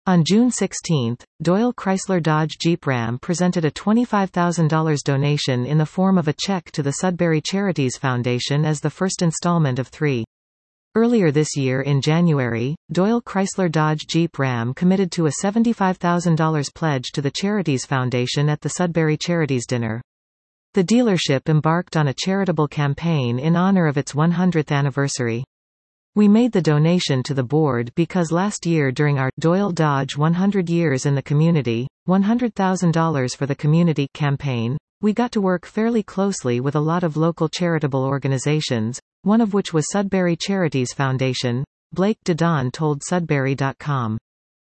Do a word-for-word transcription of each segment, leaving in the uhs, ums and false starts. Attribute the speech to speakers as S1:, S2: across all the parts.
S1: On June sixteenth, Doyle Chrysler Dodge Jeep Ram presented a twenty-five thousand dollars donation in the form of a check to the Sudbury Charities Foundation as the first installment of three. Earlier this year in January, Doyle Chrysler Dodge Jeep Ram committed to a seventy-five thousand dollars pledge to the Charities Foundation at the Sudbury Charities Dinner. The dealership embarked on a charitable campaign in honor of its one hundredth anniversary. We made the donation to the board because last year during our Doyle Dodge one hundred Years in the Community, one hundred thousand dollars for the Community campaign, we got to work fairly closely with a lot of local charitable organizations, one of which was Sudbury Charities Foundation, Blake DeDon told Sudbury dot com.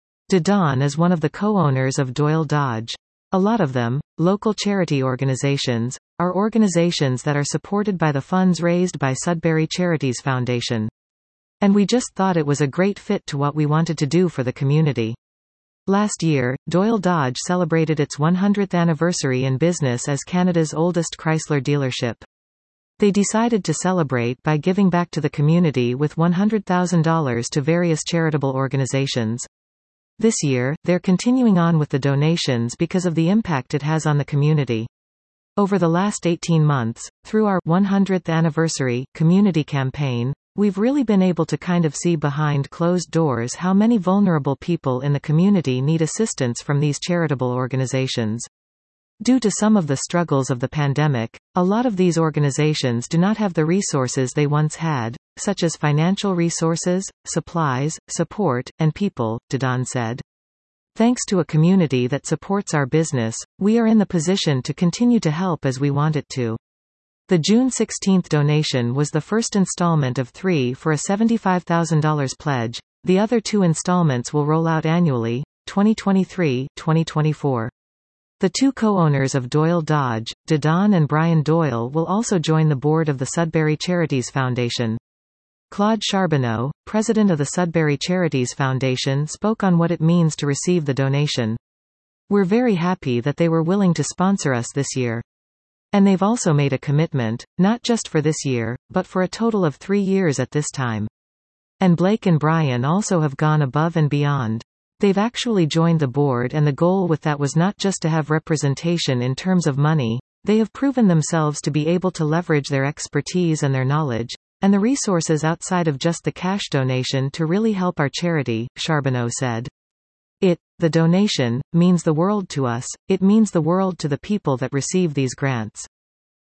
S1: DeDon is one of the co-owners of Doyle Dodge. A lot of them, local charity organizations, are organizations that are supported by the funds raised by Sudbury Charities Foundation. And we just thought it was a great fit to what we wanted to do for the community. Last year, Doyle Dodge celebrated its one hundredth anniversary in business as Canada's oldest Chrysler dealership. They decided to celebrate by giving back to the community with one hundred thousand dollars to various charitable organizations. This year, they're continuing on with the donations because of the impact it has on the community. Over the last eighteen months, through our one hundredth anniversary community campaign, we've really been able to kind of see behind closed doors how many vulnerable people in the community need assistance from these charitable organizations. Due to some of the struggles of the pandemic, a lot of these organizations do not have the resources they once had, such as financial resources, supplies, support, and people, DeDon said. Thanks to a community that supports our business, we are in the position to continue to help as we want it to. The June sixteenth donation was the first installment of three for a seventy-five thousand dollars pledge. The other two installments will roll out annually, twenty twenty-three to twenty twenty-four. The two co-owners of Doyle Dodge, DeDon and Brian Doyle, will also join the board of the Sudbury Charities Foundation. Claude Charbonneau, president of the Sudbury Charities Foundation, spoke on what it means to receive the donation. We're very happy that they were willing to sponsor us this year. And they've also made a commitment, not just for this year, but for a total of three years at this time. And Blake and Brian also have gone above and beyond. They've actually joined the board, and the goal with that was not just to have representation in terms of money. They have proven themselves to be able to leverage their expertise and their knowledge, and the resources outside of just the cash donation to really help our charity, Charbonneau said. It, the donation, means the world to us. It means the world to the people that receive these grants.